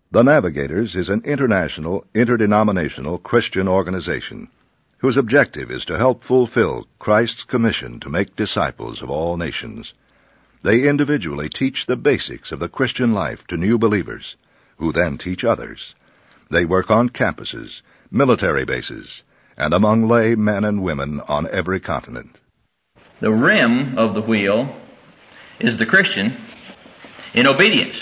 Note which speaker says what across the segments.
Speaker 1: The Navigators is an international, interdenominational Christian organization whose objective is to help fulfill Christ's commission to make disciples of all nations. They individually teach the basics of the Christian life to new believers, who then teach others. They work on campuses, military bases, and among lay men and women on every continent.
Speaker 2: The rim of the wheel is the Christian in obedience.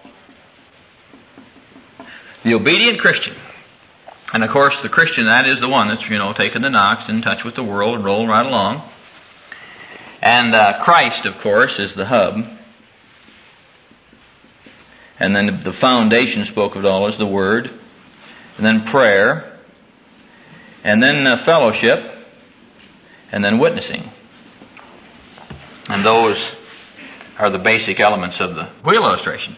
Speaker 2: The obedient Christian. And of course the Christian, that is the one that's, taking the knocks, in touch with the world and rolling right along. And Christ, of course, is the hub. And then the foundation spoke of it all is the Word. And then prayer. And then fellowship. And then witnessing. And those are the basic elements of the wheel illustration.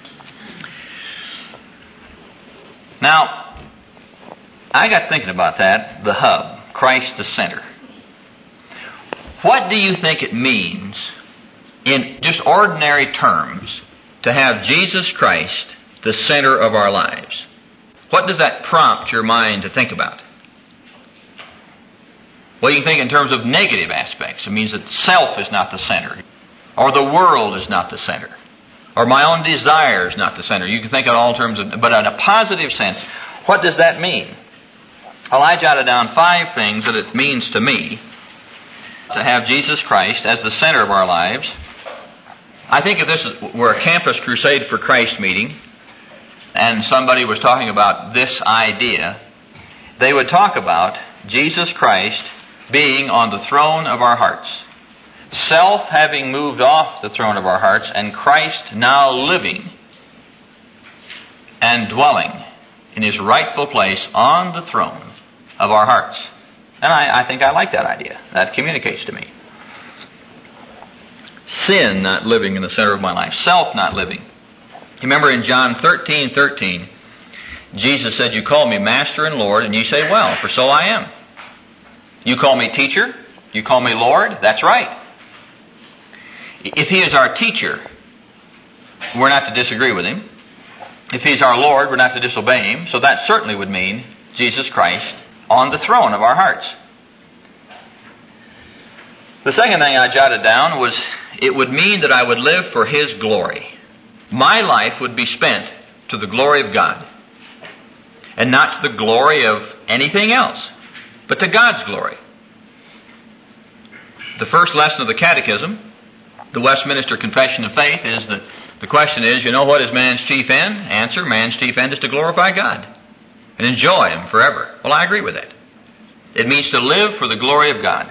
Speaker 2: Now, I got thinking about that, the hub, Christ the center. What do you think it means, in just ordinary terms, to have Jesus Christ the center of our lives? What does that prompt your mind to think about? Well, you can think in terms of negative aspects. It means that self is not the center, or the world is not the center, or my own desire is not the center. You can think in all terms of, but in a positive sense, what does that mean? Well, I jotted down 5 things that it means to me to have Jesus Christ as the center of our lives. I think if this were a campus crusade for Christ meeting, and somebody was talking about this idea, they would talk about Jesus Christ being on the throne of our hearts. Self having moved off the throne of our hearts, and Christ now living and dwelling in His rightful place on the throne of our hearts. And I think I like that idea. That communicates to me. Sin not living in the center of my life. Self not living. Remember in John 13:13, Jesus said, "You call me Master and Lord, and you say, well, for so I am. You call me teacher, you call me Lord, that's right." If He is our teacher, we're not to disagree with Him. If He's our Lord, we're not to disobey Him. So that certainly would mean Jesus Christ on the throne of our hearts. The second thing I jotted down was, it would mean that I would live for His glory. My life would be spent to the glory of God, and not to the glory of anything else, but to God's glory. The first lesson of the Catechism, the Westminster Confession of Faith, is that the question is, what is man's chief end? Answer, man's chief end is to glorify God and enjoy Him forever. Well, I agree with that. It means to live for the glory of God.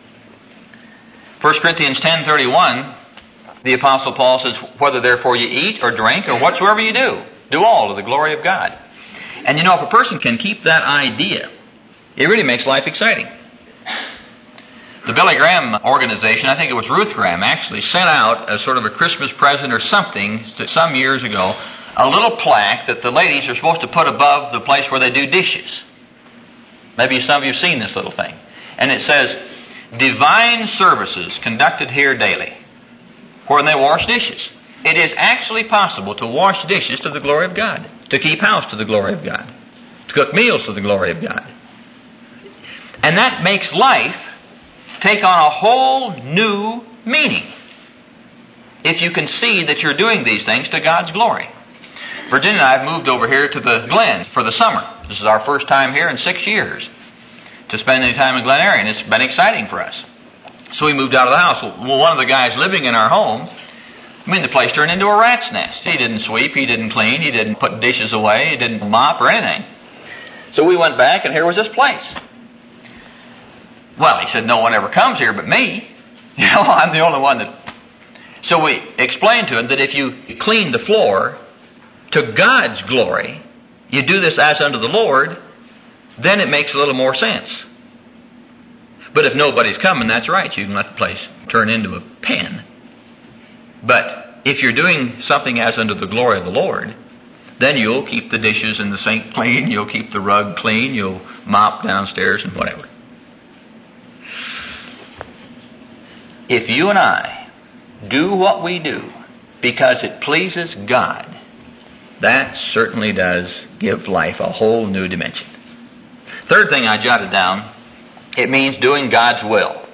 Speaker 2: 1 Corinthians 10:31, the Apostle Paul says, "Whether therefore you eat or drink or whatsoever you do all to the glory of God." And if a person can keep that idea, it really makes life exciting. The Billy Graham organization, I think it was Ruth Graham, actually sent out as sort of a Christmas present or something some years ago, a little plaque that the ladies are supposed to put above the place where they do dishes. Maybe some of you have seen this little thing. And it says, "Divine services conducted here daily," wherein they wash dishes. It is actually possible to wash dishes to the glory of God, to keep house to the glory of God, to cook meals to the glory of God. And that makes life take on a whole new meaning, if you can see that you're doing these things to God's glory. Virginia and I have moved over here to the Glen for the summer. This is our first time here in 6 years to spend any time in Glen area, and it's been exciting for us. So we moved out of the house. Well, one of the guys living in our home, the place turned into a rat's nest. He didn't sweep, he didn't clean, he didn't put dishes away, he didn't mop or anything. So we went back, and here was this place. Well, he said, no one ever comes here but me. I'm the only one that... So we explained to him that if you clean the floor to God's glory, you do this as unto the Lord, then it makes a little more sense. But if nobody's coming, that's right. You can let the place turn into a pen. But if you're doing something as unto the glory of the Lord, then you'll keep the dishes in the sink clean, you'll keep the rug clean, you'll mop downstairs and whatever. If you and I do what we do because it pleases God, That certainly does give life a whole new dimension. Third thing I jotted down, it means doing God's will.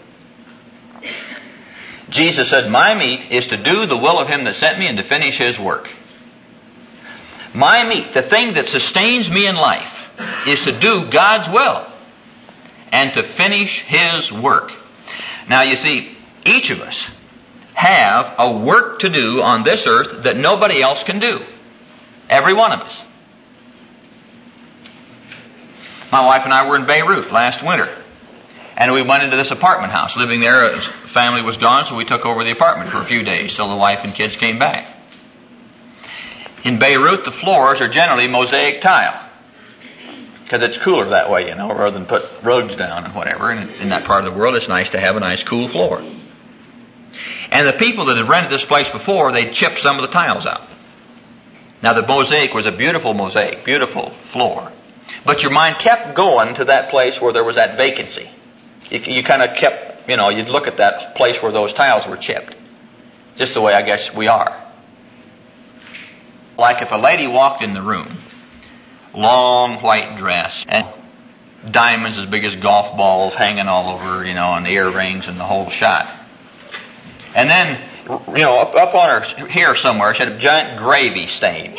Speaker 2: Jesus said, my meat is to do the will of Him that sent me and to finish His work. My meat, the thing that sustains me in life, is to do God's will and to finish His work. Now you see, each of us have a work to do on this earth that nobody else can do. Every one of us. My wife and I were in Beirut last winter. And we went into this apartment house. Living there, family was gone, so we took over the apartment for a few days till the wife and kids came back. In Beirut, the floors are generally mosaic tile. Because it's cooler that way, rather than put rugs down and whatever. And in that part of the world, it's nice to have a nice cool floor. And the people that had rented this place before, they'd chipped some of the tiles out. Now the mosaic was a beautiful mosaic, beautiful floor. But your mind kept going to that place where there was that vacancy. You kind of kept, you'd look at that place where those tiles were chipped. Just the way I guess we are. Like if a lady walked in the room, long white dress, and diamonds as big as golf balls hanging all over, and earrings and the whole shot. And then, up on her hair somewhere, she had a giant gravy stain.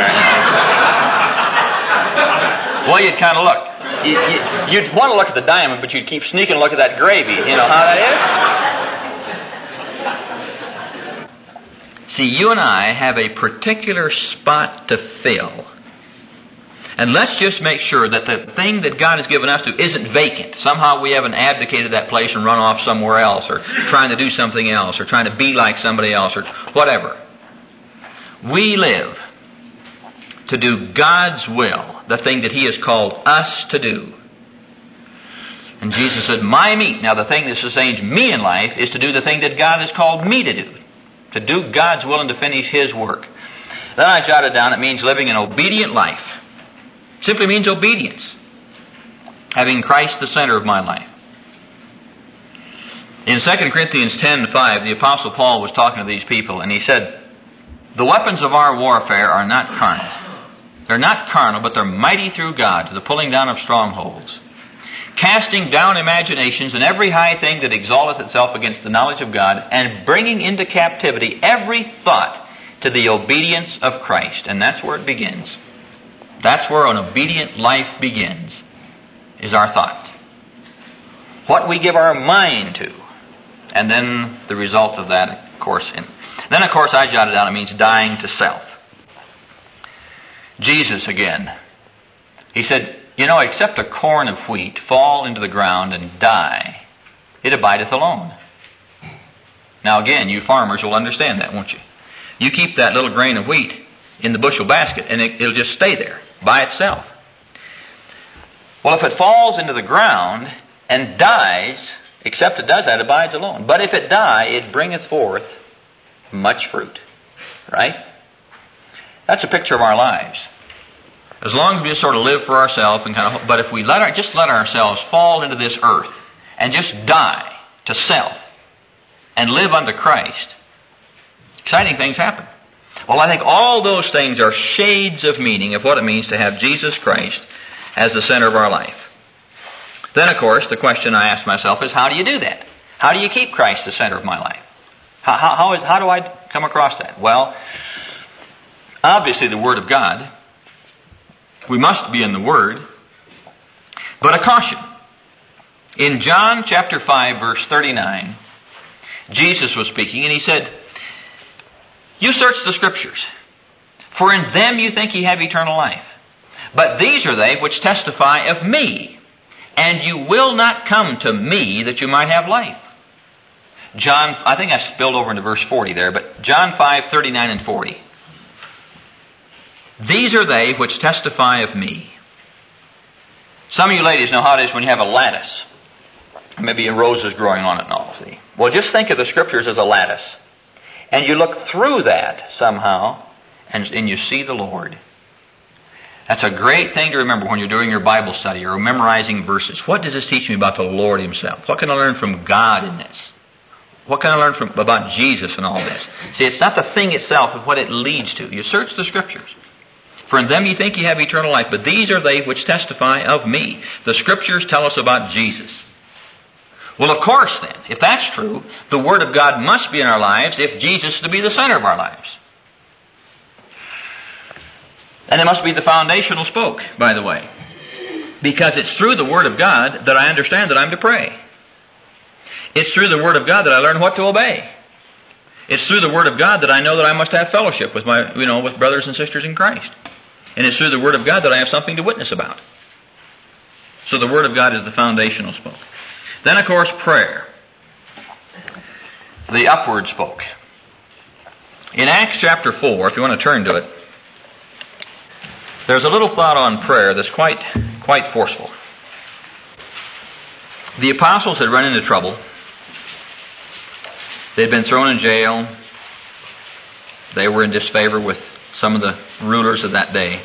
Speaker 2: Well, you'd kind of look. You'd want to look at the diamond, but you'd keep sneaking a look at that gravy. You know how that is? See, you and I have a particular spot to fill. And let's just make sure that the thing that God has given us to isn't vacant. Somehow we haven't abdicated that place and run off somewhere else, or trying to do something else, or trying to be like somebody else, or whatever. We live to do God's will, the thing that He has called us to do. And Jesus said, my meat, now the thing that sustains me in life, is to do the thing that God has called me to do. To do God's will and to finish His work. Then I jotted down, it means living an obedient life. Simply means obedience. Having Christ the center of my life. In 2 Corinthians 10:5, the Apostle Paul was talking to these people, and he said, the weapons of our warfare are not carnal. They're not carnal, but they're mighty through God to the pulling down of strongholds, casting down imaginations and every high thing that exalteth itself against the knowledge of God, and bringing into captivity every thought to the obedience of Christ. And that's where it begins. That's where an obedient life begins, is our thought. What we give our mind to. And then the result of that, of course. Then, of course, I jotted down, it means dying to self. Jesus, again, He said, except a corn of wheat fall into the ground and die, it abideth alone. Now, again, you farmers will understand that, won't you? You keep that little grain of wheat in the bushel basket, and it'll just stay there by itself. Well, if it falls into the ground and dies, except it does that, it abides alone. But if it die, it bringeth forth much fruit. Right? That's a picture of our lives. As long as we just sort of live for ourselves and but if we let ourselves fall into this earth and just die to self and live unto Christ, exciting things happen. Well, I think all those things are shades of meaning of what it means to have Jesus Christ as the center of our life. Then, of course, the question I ask myself is, how do you do that? How do you keep Christ the center of my life? How do I come across that? Well, obviously the Word of God. We must be in the Word. But a caution. In John chapter 5, verse 39, Jesus was speaking, and He said, you search the Scriptures, for in them you think ye have eternal life. But these are they which testify of me, and you will not come to me that you might have life. John, I think I spilled over into verse 40 there, but John 5:39 and 40. These are they which testify of me. Some of you ladies know how it is when you have a lattice. Maybe roses growing on it and all, see. Well, just think of the Scriptures as a lattice. And you look through that somehow, and you see the Lord. That's a great thing to remember when you're doing your Bible study or memorizing verses. What does this teach me about the Lord Himself? What can I learn from God in this? What can I learn about Jesus and all this? See, it's not the thing itself, but what it leads to. You search the Scriptures. For in them ye think ye have eternal life, but these are they which testify of me. The Scriptures tell us about Jesus. Well, of course then, if that's true, the Word of God must be in our lives if Jesus is to be the center of our lives. And it must be the foundational spoke, by the way. Because it's through the Word of God that I understand that I'm to pray. It's through the Word of God that I learn what to obey. It's through the Word of God that I know that I must have fellowship with with brothers and sisters in Christ. And it's through the Word of God that I have something to witness about. So the Word of God is the foundational spoke. Then, of course, prayer. The upward spoke. In Acts chapter 4, if you want to turn to it, there's a little thought on prayer that's quite forceful. The apostles had run into trouble. They'd been thrown in jail. They were in disfavor with some of the rulers of that day.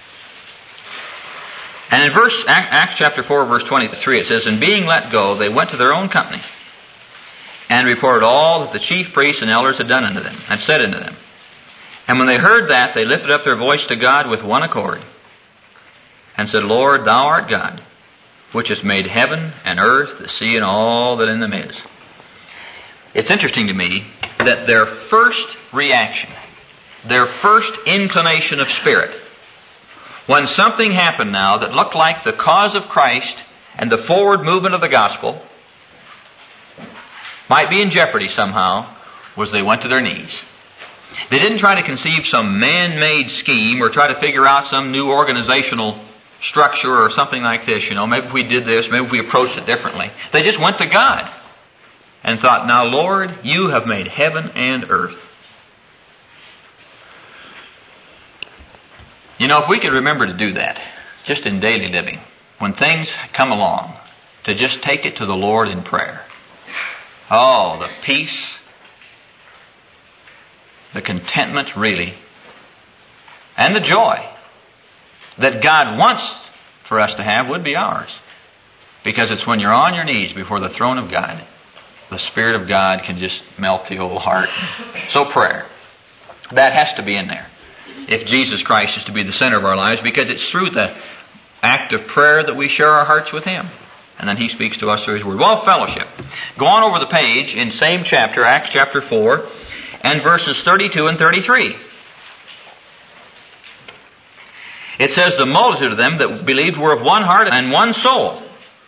Speaker 2: And in Acts chapter 4, verse 23, it says, And being let go, they went to their own company, and reported all that the chief priests and elders had done unto them, and said unto them. And when they heard that, they lifted up their voice to God with one accord, and said, Lord, thou art God, which hast made heaven and earth, the sea, and all that in them is. It's interesting to me that their first reaction, their first inclination of spirit, when something happened now that looked like the cause of Christ and the forward movement of the gospel might be in jeopardy somehow, was they went to their knees. They didn't try to conceive some man-made scheme or try to figure out some new organizational structure or something like this. Maybe if we did this, maybe if we approached it differently. They just went to God and thought, Now, Lord, you have made heaven and earth. If we could remember to do that, just in daily living, when things come along, to just take it to the Lord in prayer. Oh, the peace, the contentment, really, and the joy that God wants for us to have would be ours. Because it's when you're on your knees before the throne of God, the Spirit of God can just melt the old heart. So prayer, that has to be in there, if Jesus Christ is to be the center of our lives, because it's through the act of prayer that we share our hearts with Him. And then He speaks to us through His Word. Well, fellowship. Go on over the page in same chapter, Acts chapter 4, and verses 32 and 33. It says, The multitude of them that believed were of one heart and one soul.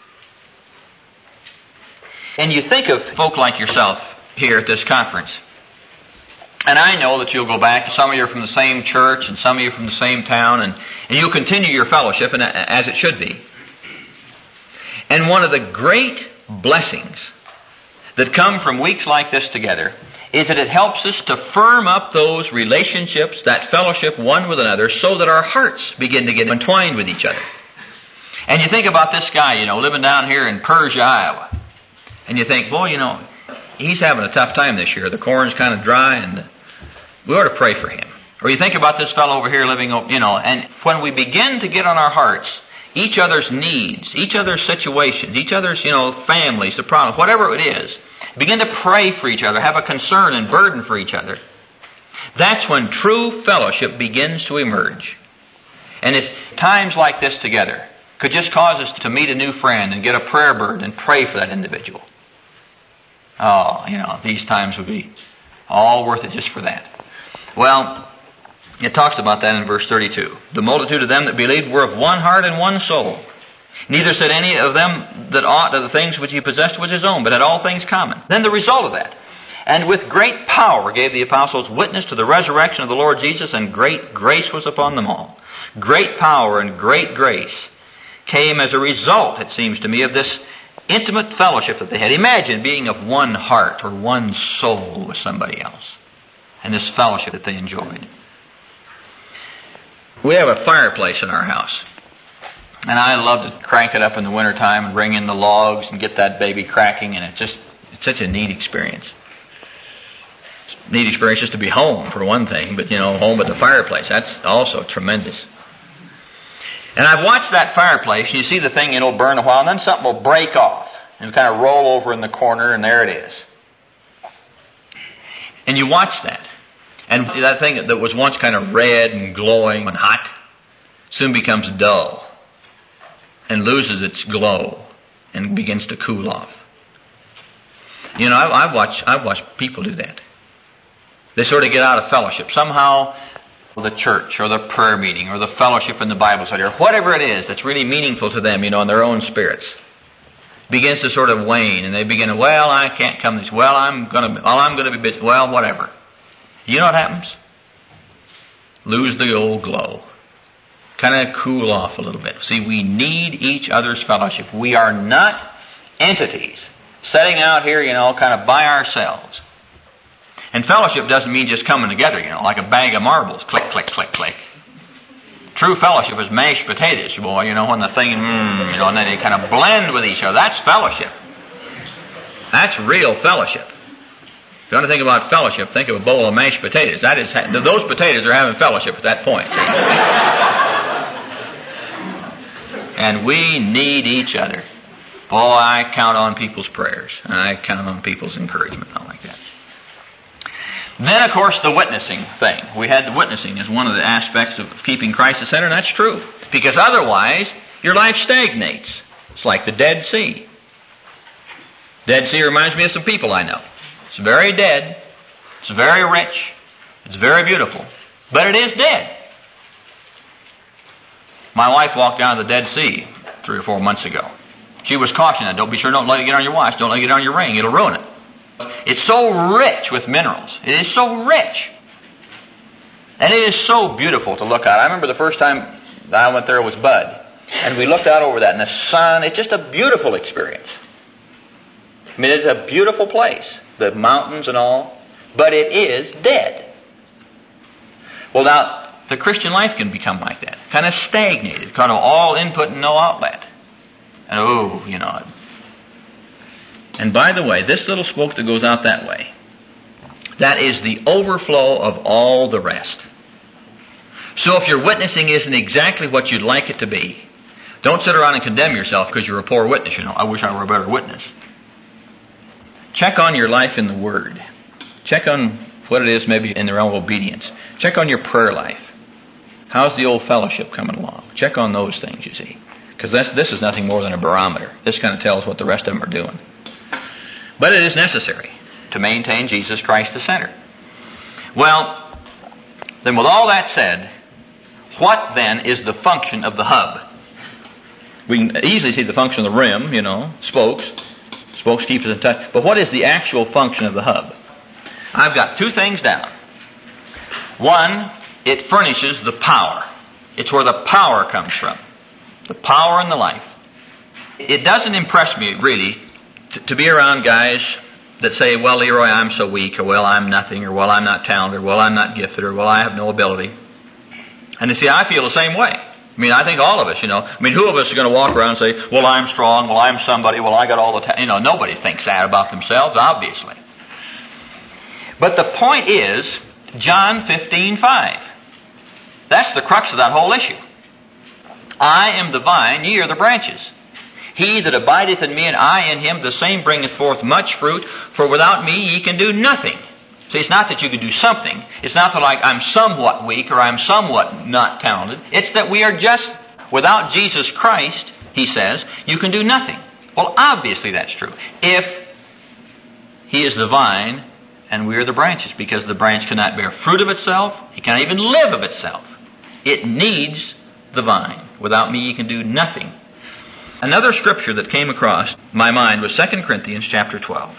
Speaker 2: And you think of folk like yourself here at this conference. And I know that you'll go back. Some of you are from the same church, and some of you are from the same town, and you'll continue your fellowship, and as it should be. And one of the great blessings that come from weeks like this together is that it helps us to firm up those relationships, that fellowship one with another, so that our hearts begin to get entwined with each other. And you think about this guy, living down here in Persia, Iowa. And you think, boy, he's having a tough time this year. The corn's kind of dry, and we ought to pray for him. Or you think about this fellow over here living, and when we begin to get on our hearts each other's needs, each other's situations, each other's, families, the problem, whatever it is, begin to pray for each other, have a concern and burden for each other. That's when true fellowship begins to emerge. And if times like this together could just cause us to meet a new friend and get a prayer burden and pray for that individual, these times would be all worth it just for that. Well, it talks about that in verse 32. The multitude of them that believed were of one heart and one soul. Neither said any of them that aught of the things which he possessed was his own, but had all things common. Then the result of that. And with great power gave the apostles witness to the resurrection of the Lord Jesus, and great grace was upon them all. Great power and great grace came as a result, it seems to me, of this intimate fellowship that they had. Imagine being of one heart or one soul with somebody else, and this fellowship that they enjoyed. We have a fireplace in our house, and I love to crank it up in the wintertime and bring in the logs and get that baby cracking, and it's such a neat experience. Neat experience just to be home, for one thing, but home at the fireplace, that's also tremendous. And I've watched that fireplace, and you see the thing, burn a while, and then something will break off and kind of roll over in the corner, and there it is. And you watch that. And that thing that was once kind of red and glowing and hot, soon becomes dull and loses its glow and begins to cool off. You know, I've watched people do that. They sort of get out of fellowship. Somehow the church or the prayer meeting or the fellowship in the Bible study or whatever it is that's really meaningful to them, in their own spirits, begins to sort of wane, and they begin to, well, I can't come this, well, I'm gonna be busy, well, whatever. You know what happens? Lose the old glow. Kind of cool off a little bit. See, we need each other's fellowship. We are not entities setting out here, kind of by ourselves. And fellowship doesn't mean just coming together, like a bag of marbles. Click, click, click, click. True fellowship is mashed potatoes, boy, when the thing, and then they kind of blend with each other. That's fellowship. That's real fellowship. If you want to think about fellowship, think of a bowl of mashed potatoes. Those potatoes are having fellowship at that point. And we need each other. Boy, I count on people's prayers. And I count on people's encouragement. I like that. Then, of course, the witnessing thing. We had the witnessing as one of the aspects of keeping Christ the center, and that's true. Because otherwise, your life stagnates. It's like the Dead Sea. Dead Sea reminds me of some people I know. It's very dead. It's very rich. It's very beautiful. But it is dead. My wife walked down to the Dead Sea 3 or 4 months ago. She was cautioned, don't let it get on your watch. Don't let it get on your ring. It'll ruin it. It's so rich with minerals. It is so rich. And it is so beautiful to look at. I remember the first time I went there was Bud. And we looked out over that in the sun. It's just a beautiful experience. I mean, it's a beautiful place. The mountains and all. But it is dead. Well, now, the Christian life can become like that. Kind of stagnated. Kind of all input and no outlet. And And by the way, this little spoke that goes out that way, that is the overflow of all the rest. So if your witnessing isn't exactly what you'd like it to be, don't sit around and condemn yourself because you're a poor witness. I wish I were a better witness. Check on your life in the Word. Check on what it is maybe in the realm of obedience. Check on your prayer life. How's the old fellowship coming along? Check on those things, you see. Because this is nothing more than a barometer. This kind of tells what the rest of them are doing. But it is necessary to maintain Jesus Christ the center. Well, then with all that said, what then is the function of the hub? We can easily see the function of the rim, spokes. Spokes keep us in touch. But what is the actual function of the hub? I've got 2 things down. One, it furnishes the power. It's where the power comes from. The power and the life. It doesn't impress me, really, to be around guys that say, well, Leroy, I'm so weak, or well, I'm nothing, or well, I'm not talented, or well, I'm not gifted, or well, I have no ability. And you see, I feel the same way. I mean, I think all of us, who of us is going to walk around and say, well, I'm strong, well, I'm somebody, well, I got all the talent. Nobody thinks that about themselves, obviously. But the point is, John 15:5. That's the crux of that whole issue. I am the vine, ye are the branches. He that abideth in me and I in him, the same bringeth forth much fruit, for without me ye can do nothing. See, it's not that you can do something. It's not that I'm somewhat weak or I'm somewhat not talented. It's that we are just, without Jesus Christ, he says, you can do nothing. Well, obviously that's true. If he is the vine and we are the branches, because the branch cannot bear fruit of itself, it cannot even live of itself. It needs the vine. Without me ye can do nothing. Another scripture that came across my mind was 2 Corinthians chapter 12.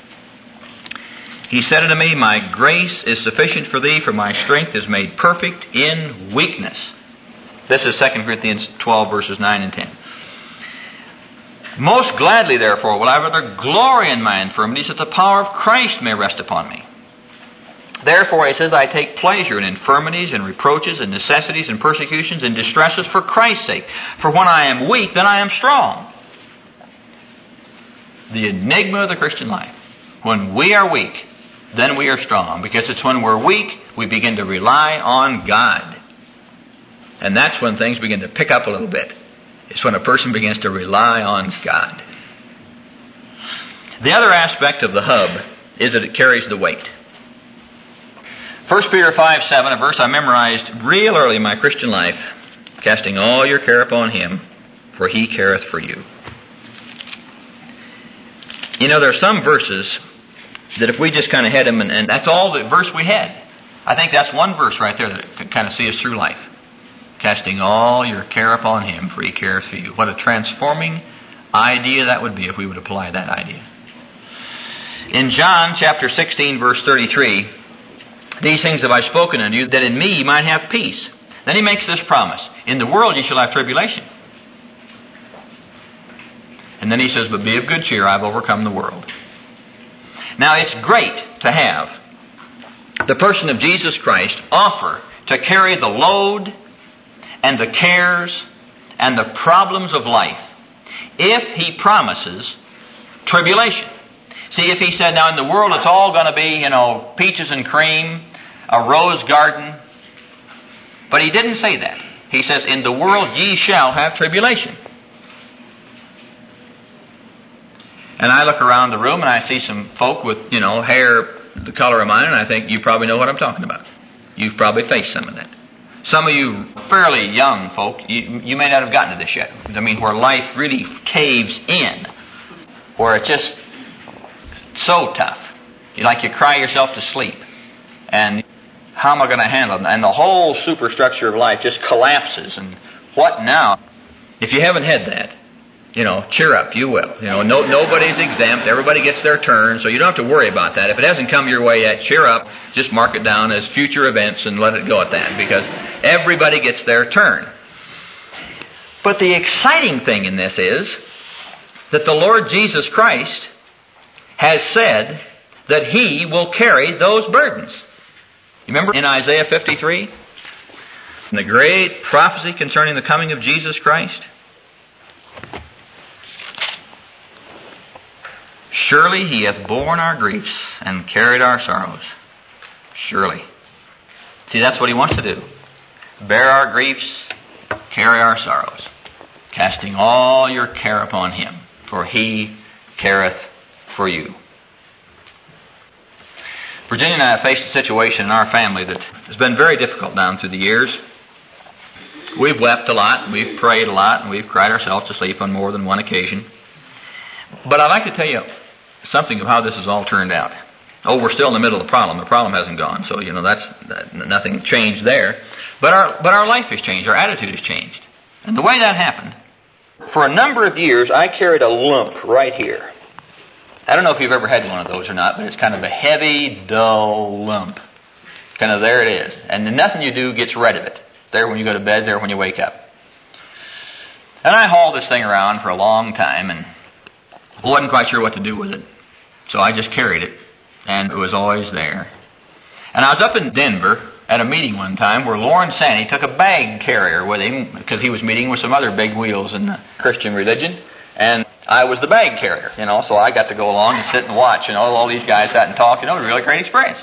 Speaker 2: He said unto me, my grace is sufficient for thee, for my strength is made perfect in weakness. This is 2 Corinthians 12 verses 9 and 10. Most gladly, therefore, will I rather glory in my infirmities, that the power of Christ may rest upon me. Therefore, he says, I take pleasure in infirmities and reproaches and necessities and persecutions and distresses for Christ's sake. For when I am weak, then I am strong. The enigma of the Christian life. When we are weak, then we are strong. Because it's when we're weak, we begin to rely on God. And that's when things begin to pick up a little bit. It's when a person begins to rely on God. The other aspect of the hub is that it carries the weight. 1 Peter 5:7, a verse I memorized real early in my Christian life, casting all your care upon Him, for He careth for you. You know, there are some verses that if we just kind of had them, and that's all the verse we had. I think that's one verse right there that could kind of see us through life. Casting all your care upon Him, for He careth for you. What a transforming idea that would be if we would apply that idea. In John chapter 16, verse 33, these things have I spoken unto you, that in me you might have peace. Then He makes this promise. In the world you shall have tribulation. And then He says, but be of good cheer, I've overcome the world. Now it's great to have the person of Jesus Christ offer to carry the load and the cares and the problems of life if He promises tribulation. See, if He said, now in the world it's all going to be, peaches and cream, a rose garden. But He didn't say that. He says, in the world ye shall have tribulation. And I look around the room and I see some folk with, hair the color of mine, and I think you probably know what I'm talking about. You've probably faced some of that. Some of you fairly young folk, you may not have gotten to this yet. I mean, where life really caves in. Where it's just so tough. You cry yourself to sleep. And how am I going to handle it? And the whole superstructure of life just collapses. And what now? If you haven't had that, cheer up, you will. Nobody's exempt. Everybody gets their turn, so you don't have to worry about that. If it hasn't come your way yet, cheer up. Just mark it down as future events and let it go at that, because everybody gets their turn. But the exciting thing in this is that the Lord Jesus Christ has said that He will carry those burdens. You remember in Isaiah 53? In the great prophecy concerning the coming of Jesus Christ? Surely He hath borne our griefs and carried our sorrows. Surely. See, that's what He wants to do. Bear our griefs, carry our sorrows. Casting all your care upon Him, for He careth for you. Virginia and I have faced a situation in our family that has been very difficult down through the years. We've wept a lot, we've prayed a lot, and we've cried ourselves to sleep on more than one occasion. But I'd like to tell you something of how this has all turned out. Oh, we're still in the middle of the problem. The problem hasn't gone, so that's nothing changed there. But our life has changed. Our attitude has changed. And the way that happened, for a number of years, I carried a lump right here. I don't know if you've ever had one of those or not, but it's kind of a heavy, dull lump. Kind of there it is. And then nothing you do gets rid of it. It's there when you go to bed, there when you wake up. And I hauled this thing around for a long time and wasn't quite sure what to do with it. So I just carried it. And it was always there. And I was up in Denver at a meeting one time where Lawrence Sanney took a bag carrier with him because he was meeting with some other big wheels in the Christian religion. And I was the bag carrier, so I got to go along and sit and watch. All these guys sat and talked. It was a really great experience.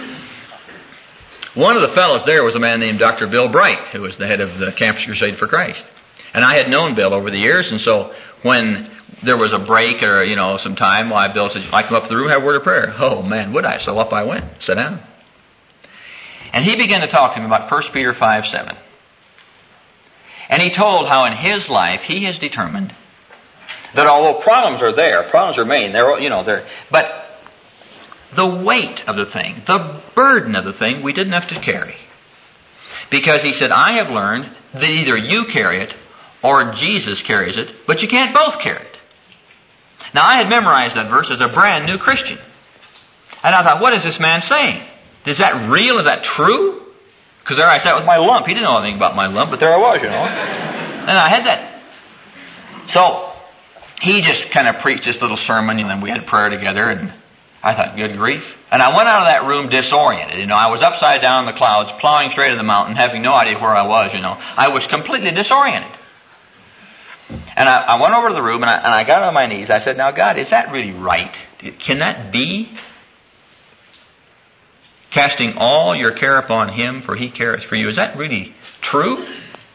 Speaker 2: One of the fellows there was a man named Dr. Bill Bright, who was the head of the Campus Crusade for Christ. And I had known Bill over the years, and so when there was a break or, some time, why Bill said, I come up to the room, have a word of prayer. Oh, man, would I? So up I went, sat down. And he began to talk to me about 1 Peter 5:7. And he told how in his life he has determined that although problems are there, problems remain, but the weight of the thing, the burden of the thing, we didn't have to carry. Because he said, I have learned that either you carry it or Jesus carries it, but you can't both carry it. Now, I had memorized that verse as a brand new Christian. And I thought, what is this man saying? Is that real? Is that true? Because there I sat with my lump. He didn't know anything about my lump, but there I was, And I had that. So, he just kind of preached this little sermon, and then we had prayer together, and I thought, good grief. And I went out of that room disoriented. I was upside down in the clouds, plowing straight to the mountain, having no idea where I was, I was completely disoriented. And I went over to the room, and I got on my knees. I said, now, God, is that really right? Can that be? Casting all your care upon Him, for He careth for you. Is that really true?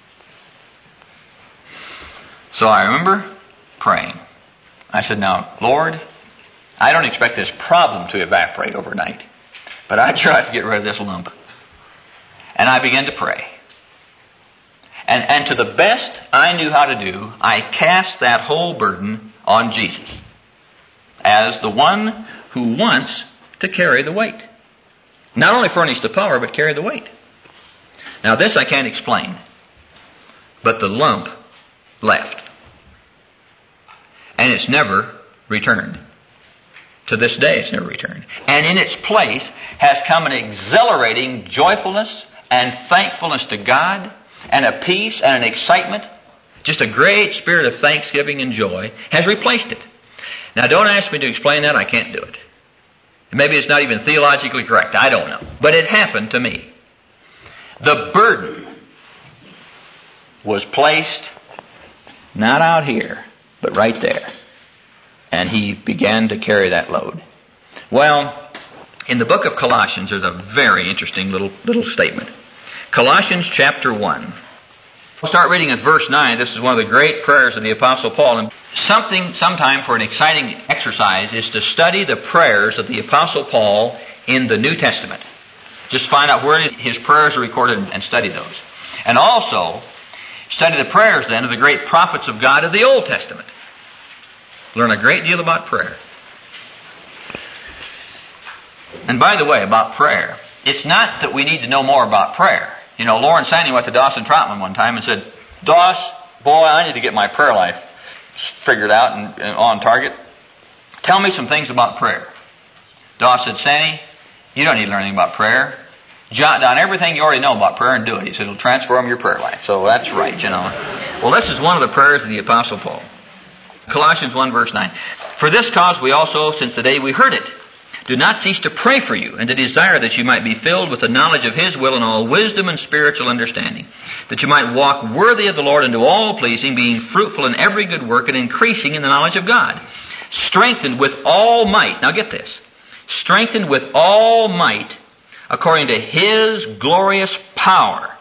Speaker 2: So I remember praying. I said, now, Lord, I don't expect this problem to evaporate overnight, but I try to get rid of this lump. And I began to pray. And to the best I knew how to do, I cast that whole burden on Jesus as the one who wants to carry the weight. Not only furnish the power, but carry the weight. Now this I can't explain, but the lump left. And it's never returned. To this day it's never returned. And in its place has come an exhilarating joyfulness and thankfulness to God, and a peace and an excitement, just a great spirit of thanksgiving and joy has replaced it. Now don't ask me to explain that, I can't do it. Maybe it's not even theologically correct, I don't know. But it happened to me. The burden was placed not out here, but right there. And he began to carry that load. Well, in the book of Colossians, there's a very interesting little statement. Colossians chapter 1. We'll start reading at verse 9. This is one of the great prayers of the Apostle Paul. And sometime for an exciting exercise is to study the prayers of the Apostle Paul in the New Testament. Just find out where his prayers are recorded and study those. And also, study the prayers then of the great prophets of God of the Old Testament. Learn a great deal about prayer. And by the way, about prayer, it's not that we need to know more about prayer. You know, Lauren Sandy went to Dawson Troutman one time and said, Doss, boy, I need to get my prayer life figured out and on target. Tell me some things about prayer. Doss said, Sandy, you don't need to learn anything about prayer. Jot down everything you already know about prayer and do it. He said, it'll transform your prayer life. So that's right, you know. Well, this is one of the prayers of the Apostle Paul. Colossians 1 verse 9. For this cause we also, since the day we heard it, do not cease to pray for you, and to desire that you might be filled with the knowledge of His will and all wisdom and spiritual understanding, that you might walk worthy of the Lord unto all pleasing, being fruitful in every good work and increasing in the knowledge of God, strengthened with all might. Now get this. Strengthened with all might according to His glorious power.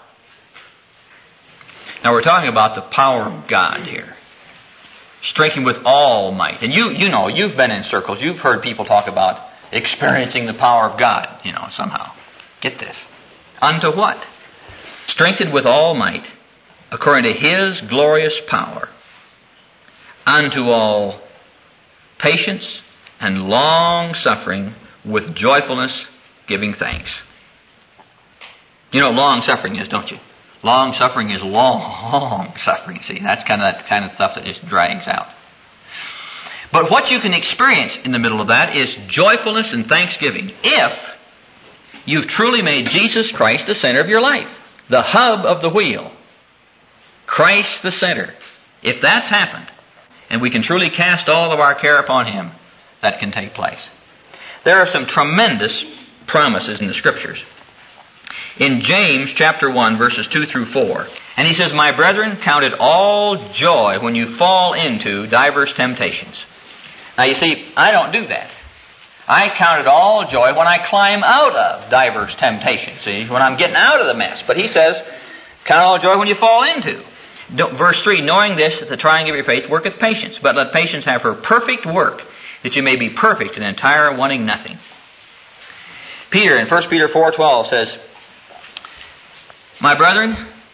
Speaker 2: Now we're talking about the power of God here. Strengthened with all might. And you know, you've been in circles. You've heard people talk about experiencing the power of God, you know, somehow. Get this. Unto what? Strengthened with all might, according to His glorious power, unto all patience and long suffering with joyfulness, giving thanks. You know what long suffering is, don't you? Long suffering is long suffering. See, that's kind of stuff that just drags out. But what you can experience in the middle of that is joyfulness and thanksgiving if you've truly made Jesus Christ the center of your life, the hub of the wheel. Christ the center. If that's happened, and we can truly cast all of our care upon Him, that can take place. There are some tremendous promises in the Scriptures. In James chapter 1 verses 2 through 4, and he says, My brethren, count it all joy when you fall into diverse temptations. Now you see, I don't do that. I count it all joy when I climb out of diverse temptations, see, when I'm getting out of the mess. But he says, count it all joy when you fall into. Verse 3, knowing this, that the trying of your faith worketh patience, but let patience have her perfect work, that you may be perfect and entire, wanting nothing. Peter, in 1 Peter 4:12 says, My brethren,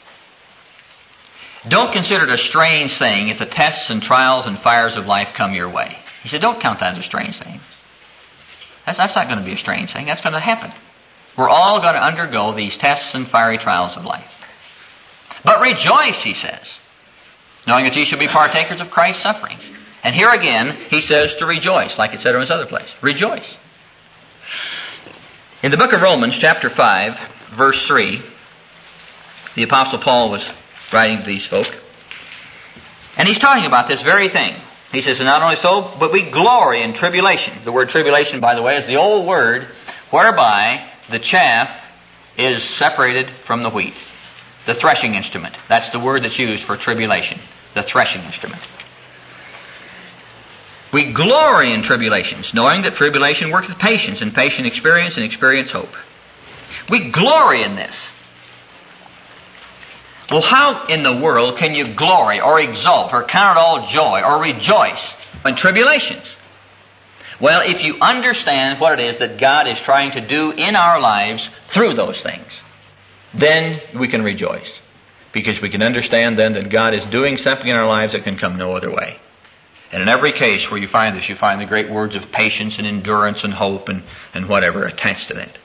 Speaker 2: don't consider it a strange thing if the tests and trials and fires of life come your way. He said, don't count that as a strange thing. That's not going to be a strange thing. That's going to happen. We're all going to undergo these tests and fiery trials of life. But rejoice, he says, knowing that ye shall be partakers of Christ's sufferings. And here again, he says to rejoice, like it said in this other place. Rejoice. In the book of Romans, chapter 5, verse 3, the Apostle Paul was writing to these folk. And he's talking about this very thing. He says, and not only so, but we glory in tribulation. The word tribulation, by the way, is the old word whereby the chaff is separated from the wheat. The threshing instrument. That's the word that's used for tribulation. The threshing instrument. We glory in tribulations, knowing that tribulation worketh patience, and patience experience, and experience hope. We glory in this. Well, how in the world can you glory or exult or count it all joy or rejoice in tribulations? Well, if you understand what it is that God is trying to do in our lives through those things, then we can rejoice. because we can understand then that God is doing something in our lives that can come no other way. And in every case where you find this, you find the great words of patience and endurance and hope and whatever attached to that.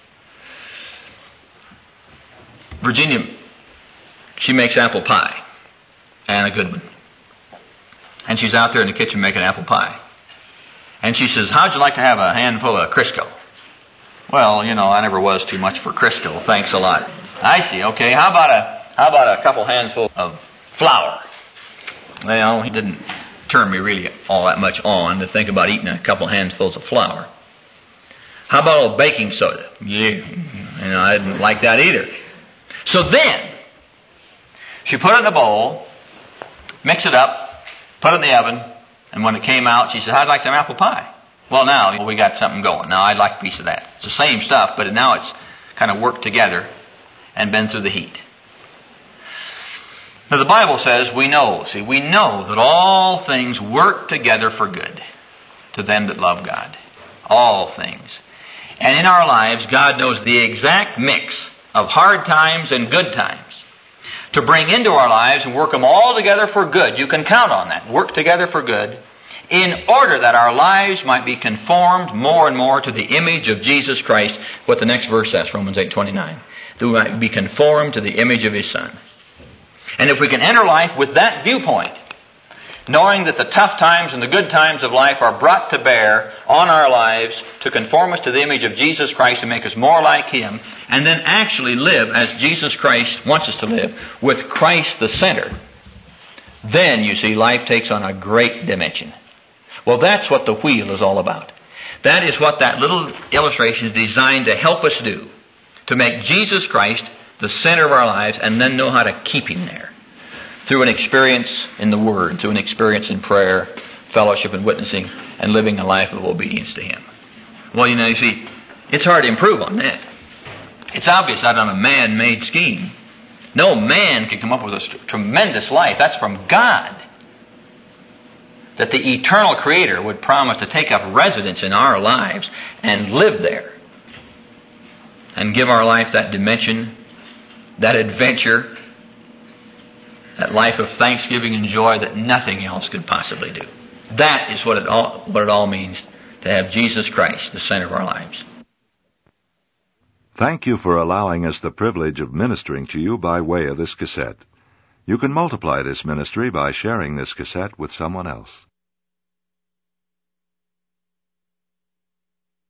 Speaker 2: Virginia, she makes apple pie, and a good one. And she's out there in the kitchen making apple pie. And she says, how'd you like to have a handful of Crisco? Well, I never was too much for Crisco. Thanks a lot. I see. Okay, how about a couple handfuls of flour? Well, he didn't turn me really all that much on to think about eating a couple handfuls of flour. How about a little baking soda? Yeah, I didn't like that either. So then, she put it in a bowl, mix it up, put it in the oven, and when it came out, she said, I'd like some apple pie. Well, now we got something going. Now I'd like a piece of that. It's the same stuff, but now it's kind of worked together and been through the heat. Now the Bible says we know that all things work together for good to them that love God. All things. And in our lives, God knows the exact mix of hard times and good times to bring into our lives and work them all together for good. You can count on that. Work together for good in order that our lives might be conformed more and more to the image of Jesus Christ, what the next verse says, Romans 8:29. That we might be conformed to the image of His Son. And if we can enter life with that viewpoint, knowing that the tough times and the good times of life are brought to bear on our lives to conform us to the image of Jesus Christ and make us more like Him, and then actually live as Jesus Christ wants us to live, with Christ the center, then, you see, life takes on a great dimension. Well, that's what the wheel is all about. That is what that little illustration is designed to help us do, to make Jesus Christ the center of our lives and then know how to keep Him there. Through an experience in the Word, through an experience in prayer, fellowship and witnessing, and living a life of obedience to Him. Well, you see, it's hard to improve on that. It's obvious that on a man-made scheme. No man can come up with a tremendous life. That's from God. That the eternal Creator would promise to take up residence in our lives and live there. And give our life that dimension, that adventure, that life of thanksgiving and joy that nothing else could possibly do. That is what it all means to have Jesus Christ the center of our lives.
Speaker 1: Thank you for allowing us the privilege of ministering to you by way of this cassette. You can multiply this ministry by sharing this cassette with someone else.